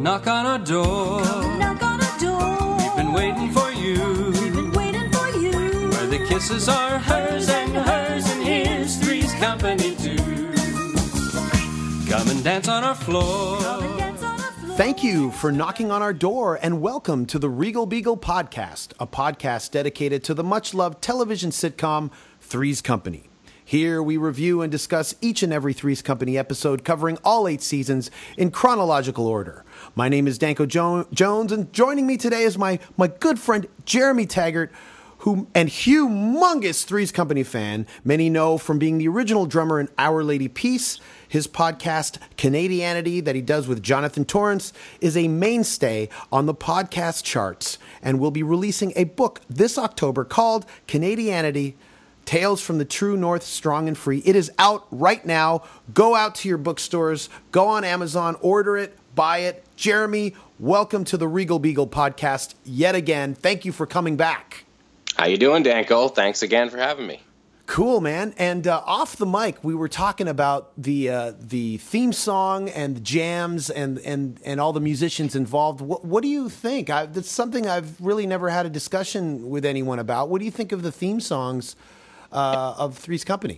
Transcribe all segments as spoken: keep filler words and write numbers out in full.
knock on our door. Come knock on our door. We've been waiting for you. We've been waiting for you. Where the kisses are hers and hers, and here's Three's Company too. Come and dance on our floor. Come and dance on our floor. Thank you for knocking on our door, and welcome to the Regal Beagle Podcast, a podcast dedicated to the much-loved television sitcom Three's Company. Here we review and discuss each and every Three's Company episode, covering all eight seasons in chronological order. My name is Danko jo- Jones, and joining me today is my, my good friend Jeremy Taggart, who and humongous Three's Company fan. Many know from being the original drummer in Our Lady Peace. His podcast, Canadianity, that he does with Jonathan Torrance, is a mainstay on the podcast charts, and will be releasing a book this October called Canadianity, Tales from the True North, Strong and Free. It is out right now. Go out to your bookstores, go on Amazon, order it, buy it. Jeremy, welcome to the Regal Beagle Podcast yet again. Thank you for coming back. How you doing, Danko? Thanks again for having me. Cool, man. And uh, off the mic, we were talking about the uh, the theme song and the jams and, and, and all the musicians involved. What, what do you think? I, that's something I've really never had a discussion with anyone about. What do you think of the theme songs uh, of Three's Company?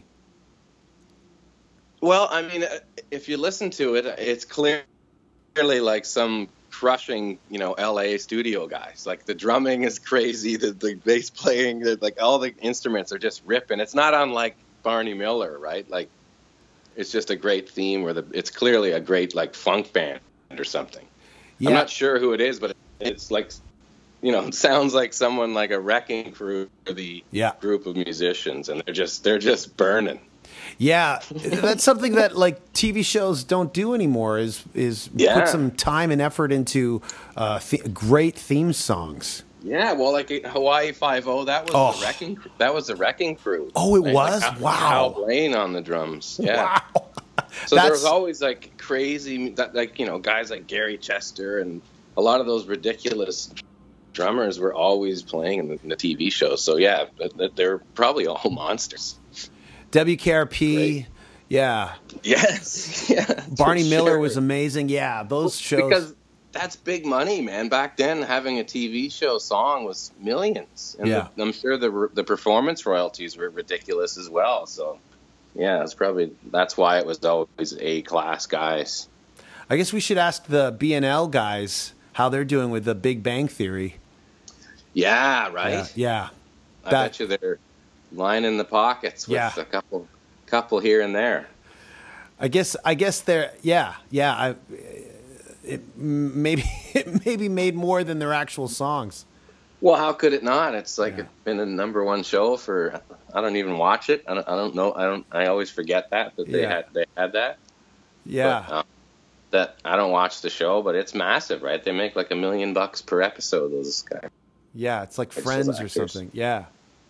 Well, I mean, if you listen to it, it's clearly like some crushing, you know, L A studio guys. Like the drumming is crazy, the, the bass playing, the, like all the instruments are just ripping. It's not unlike Barney Miller, right? Like it's just a great theme where the it's clearly a great like funk band or something. Yeah. I'm not sure who it is, but it's like, you know, it sounds like someone like a wrecking crew for the yeah. group of musicians, and they're just they're just burning. Yeah, that's something that like T V shows don't do anymore. Is is yeah. put some time and effort into uh, th- great theme songs. Yeah, well, like Hawaii Five-O, that was oh. the wrecking. That was the wrecking crew. Oh, it right? was. Like, wow. Hal Blaine on the drums. Yeah. Wow. So there was always like crazy, that like you know, guys like Gary Chester and a lot of those ridiculous drummers were always playing in the, in the T V shows. So yeah, they're probably all monsters. W K R P, Great. yeah. Yes, yeah. Barney Miller sure. was amazing. Yeah, those shows. Because that's big money, man. Back then, having a T V show song was millions. And yeah. the, I'm sure the the performance royalties were ridiculous as well. So, yeah, it's probably that's why it was always A-class guys. I guess we should ask the B N L guys how they're doing with the Big Bang Theory. Yeah, right. Yeah, yeah. I That, bet you they're lining the pockets with Yeah. a couple, couple here and there. I guess. I guess they're. Yeah, yeah. I, it maybe it maybe made more than their actual songs. Well, how could it not? It's like Yeah. it's been a number one show for. I don't even watch it. I don't. I don't know. I don't. I always forget that that they Yeah. had they had that. Yeah. But, um, that I don't watch the show, but it's massive, right? They make like a million bucks per episode. Those guys. Yeah, it's like It's Friends just or actors. something. Yeah.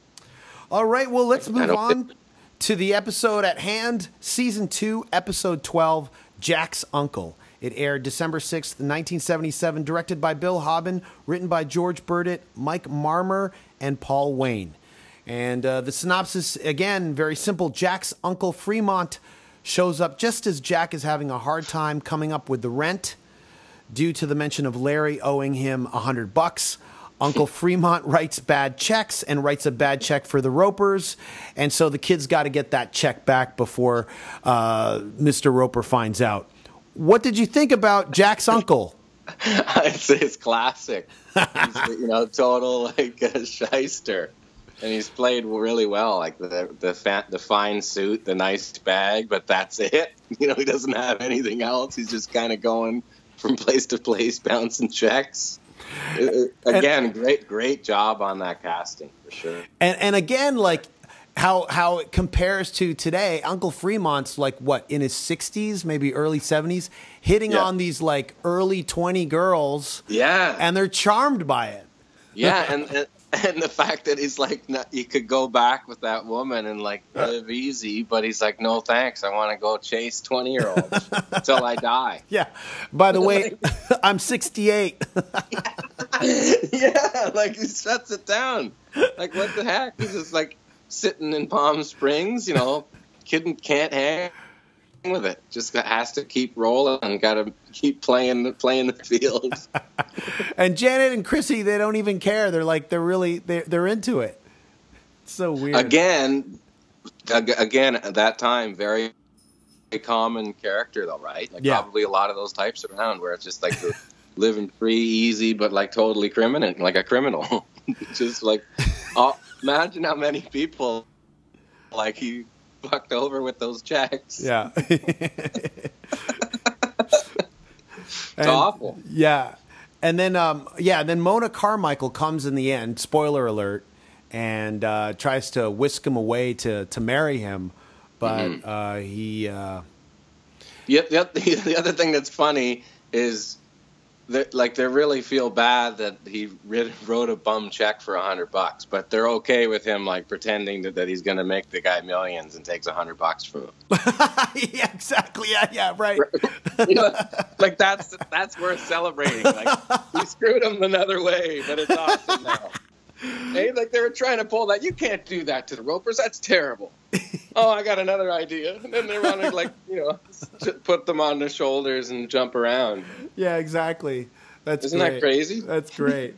All right, well, let's I move don't- on to the episode at hand, Season two, Episode twelve, Jack's Uncle. It aired December sixth, nineteen seventy-seven, directed by Bill Hobbin, written by George Burdett, Mike Marmer, and Paul Wayne. And uh, the synopsis, again, very simple. Jack's uncle, Fremont, shows up just as Jack is having a hard time coming up with the rent due to the mention of Larry owing him a hundred bucks. Uncle Fremont writes bad checks and writes a bad check for the Ropers. And so the kid's got to get that check back before uh, Mister Roper finds out. What did you think about Jack's uncle? it's, it's classic. He's, you know, total like a shyster. And he's played really well, like the the, fat, the fine suit, the nice bag, but that's it. You know, he doesn't have anything else. He's just kind of going from place to place, bouncing checks. It, it, again, and, great, great job on that casting for sure. And and again, like how how it compares to today. Uncle Fremont's like what, in his sixties, maybe early seventies, hitting yeah. on these like early twenty girls. Yeah, and they're charmed by it. Yeah, and. and And the fact that he's like, he could go back with that woman and like live easy, but he's like, no thanks, I want to go chase twenty year olds until I die. Yeah. By the way, I'm sixty-eight. Yeah, like he shuts it down. Like what the heck? He's just like sitting in Palm Springs, you know, kid can't hang with it. Just has to keep rolling and got to keep playing playing the field. And Janet and Chrissy, they don't even care. They're like, they're really, they're, they're into it. It's so weird. Again, ag- again, at that time, very, very common character, though, right? Like Yeah. probably a lot of those types around where it's just like the living free, easy, but like totally criminal, like a criminal. Just like, oh, imagine how many people like he fucked over with those checks. Yeah. It's awful. Yeah. And then, um, yeah, then Mona Carmichael comes in the end, spoiler alert, and uh, tries to whisk him away to, to marry him. But Mm-hmm. uh, he, uh, Yep, yep. The, the other thing that's funny is that, like, they really feel bad that he writ- wrote a bum check for a hundred bucks, but they're okay with him, like, pretending that, that he's going to make the guy millions and takes a hundred bucks from him. yeah, exactly. Yeah, yeah, right. You know, like, that's that's worth celebrating. Like, he screwed him another way, but it's awesome now. Hey, like, they were trying to pull that. You can't do that to the Ropers. That's terrible. Oh, I got another idea. And then they want to, like, you know, put them on their shoulders and jump around. Yeah, exactly. That's Isn't great. that crazy? That's great.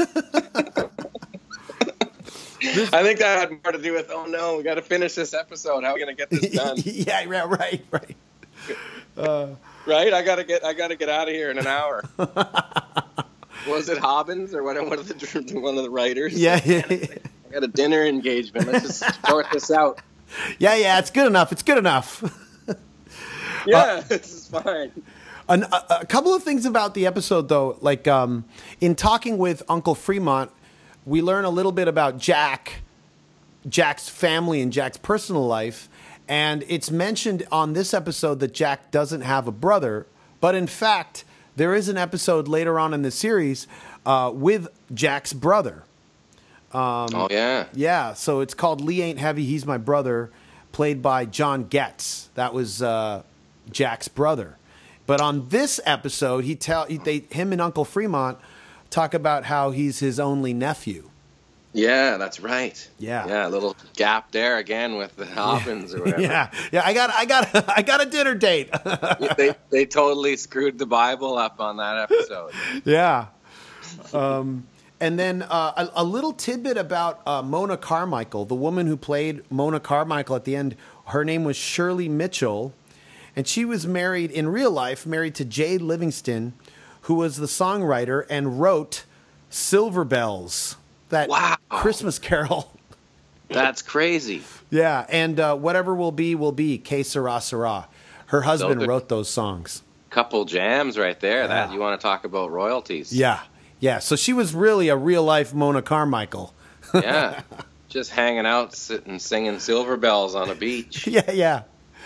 I think that had more to do with, oh no, we got to finish this episode. How are we going to get this done? yeah, yeah, right, right. Uh, Right? I got to get, I got to get out of here in an hour. Was it Hobbins or what? One of the one of the writers? yeah, yeah, yeah. I got a dinner engagement. Let's just sort this out. Yeah, yeah, it's good enough. It's good enough. Yeah, this is fine. An, a, a couple of things about the episode, though, like um, in talking with Uncle Fremont, we learn a little bit about Jack, Jack's family and Jack's personal life. And it's mentioned on this episode that Jack doesn't have a brother. But in fact, there is an episode later on in the series uh, with Jack's brother. Oh, yeah. Yeah, so it's called Lee Ain't Heavy, He's My Brother, played by John Getz. That was uh, Jack's brother. But on this episode, he tell he, they him and Uncle Fremont talk about how he's his only nephew. Yeah, that's right. Yeah. Yeah, a little gap there again with the Hobbins or whatever. Yeah, yeah. I got, I got, I got a dinner date. they they totally screwed the Bible up on that episode. Yeah. Um, and then uh, a, a little tidbit about uh, Mona Carmichael, the woman who played Mona Carmichael at the end. Her name was Shirley Mitchell, and she was married in real life, married to Jay Livingston, who was the songwriter and wrote Silver Bells, that Wow. Christmas carol. That's crazy. Yeah, and uh, Whatever Will Be, Will Be, Que Sera Sera. Her husband Those are- wrote those songs. Couple jams right there. That Yeah. you want to talk about royalties. Yeah, yeah. So she was really a real-life Mona Carmichael. Yeah. Just hanging out, sitting, singing Silver Bells on a beach. Yeah, yeah.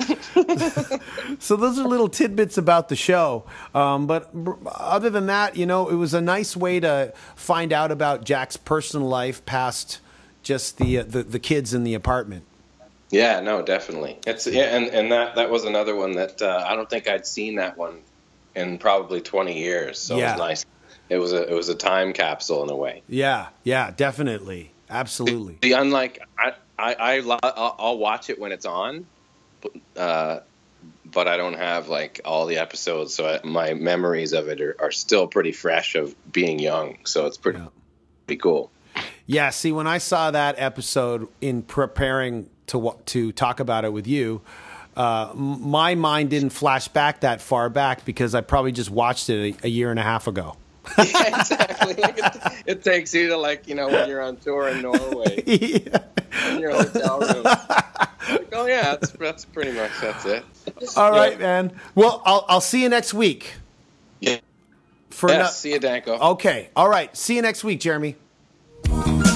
So those are little tidbits about the show. Um, but b- other than that, you know, it was a nice way to find out about Jack's personal life past just the uh, the, the kids in the apartment. Yeah, no, definitely. It's yeah, and, and that that was another one that uh, I don't think I'd seen that one in probably twenty years. So Yeah. it was nice. It was a it was a time capsule in a way. Yeah, yeah, definitely. Absolutely. The unlike I I, I lo- I'll, I'll watch it when it's on, but, uh, but I don't have like all the episodes, so I, my memories of it are, are still pretty fresh of being young. So it's pretty Yeah. pretty cool. Yeah, see, when I saw that episode in preparing to wa- to talk about it with you, uh, m- my mind didn't flash back that far back because I probably just watched it a, a year and a half ago. Yeah, exactly. Like it, it takes you to like you know when you're on tour in Norway Yeah. in your hotel room. Like, oh yeah, that's that's pretty much that's it. All right, Yeah. man. Well, I'll I'll see you next week. Yeah. For Yes, no- see you, Danko. Okay. All right. See you next week, Jeremy.